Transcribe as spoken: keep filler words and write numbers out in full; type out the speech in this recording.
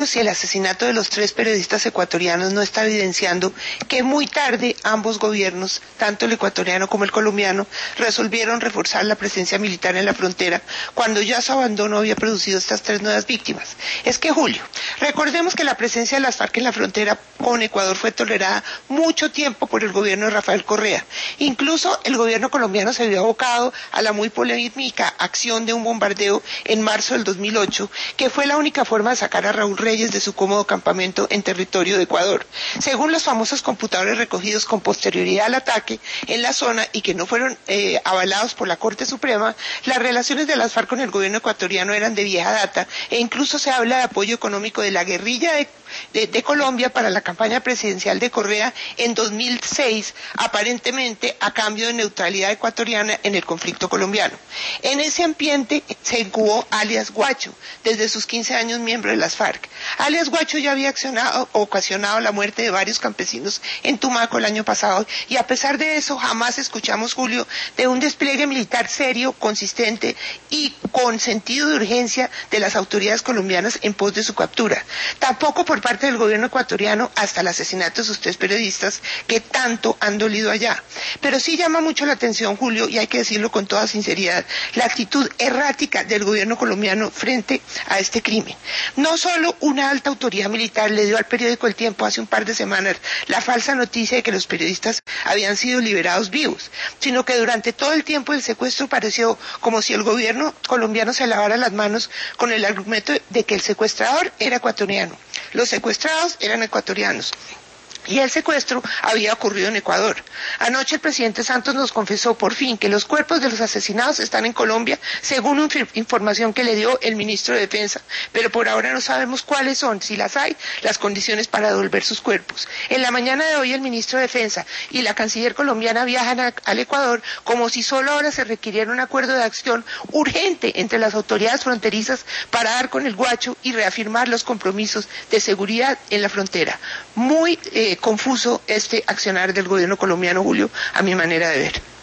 y el asesinato de los tres periodistas ecuatorianos no está evidenciando que muy tarde ambos gobiernos, tanto el ecuatoriano como el colombiano, resolvieron reforzar la presencia militar en la frontera cuando ya su abandono había producido estas tres nuevas víctimas? Es que, Julio, recordemos que la presencia de las FARC en la frontera con Ecuador fue tolerada mucho tiempo por el gobierno de Rafael Correa. Incluso el gobierno colombiano se vio abocado a la muy polémica acción de un bombardeo en marzo del dos mil ocho, que fue la única forma de sacar a Raúl Reyes de su cómodo campamento en territorio de Ecuador. Según los famosos computadores recogidos con posterioridad al ataque en la zona y que no fueron eh, avalados por la Corte Suprema, las relaciones de las FARC con el gobierno ecuatoriano eran de vieja data e incluso se habla de apoyo económico de la guerrilla de De, de Colombia para la campaña presidencial de Correa en dos mil seis, aparentemente a cambio de neutralidad ecuatoriana en el conflicto colombiano. En ese ambiente se incubó alias Guacho, desde sus quince años miembro de las FARC. Alias Guacho ya había accionado, ocasionado la muerte de varios campesinos en Tumaco el año pasado y a pesar de eso jamás escuchamos, Julio, de un despliegue militar serio, consistente y con sentido de urgencia de las autoridades colombianas en pos de su captura. Tampoco por parte del gobierno ecuatoriano hasta el asesinato de sus tres periodistas que tanto han dolido allá. Pero sí llama mucho la atención, Julio, y hay que decirlo con toda sinceridad, la actitud errática del gobierno colombiano frente a este crimen. No solo una alta autoridad militar le dio al periódico El Tiempo hace un par de semanas la falsa noticia de que los periodistas habían sido liberados vivos, sino que durante todo el tiempo del secuestro pareció como si el gobierno colombiano se lavara las manos con el argumento de que el secuestrador era ecuatoriano. Los secuestrados eran ecuatorianos. Y el secuestro había ocurrido en Ecuador. Anoche el presidente Santos nos confesó por fin que los cuerpos de los asesinados están en Colombia, según una información que le dio el ministro de Defensa, pero por ahora no sabemos cuáles son, si las hay, las condiciones para devolver sus cuerpos. En la mañana de hoy el ministro de Defensa y la canciller colombiana viajan a, al Ecuador como si solo ahora se requiriera un acuerdo de acción urgente entre las autoridades fronterizas para dar con el Guacho y reafirmar los compromisos de seguridad en la frontera. Muy eh, confuso este accionar del gobierno colombiano, Julio, a mi manera de ver.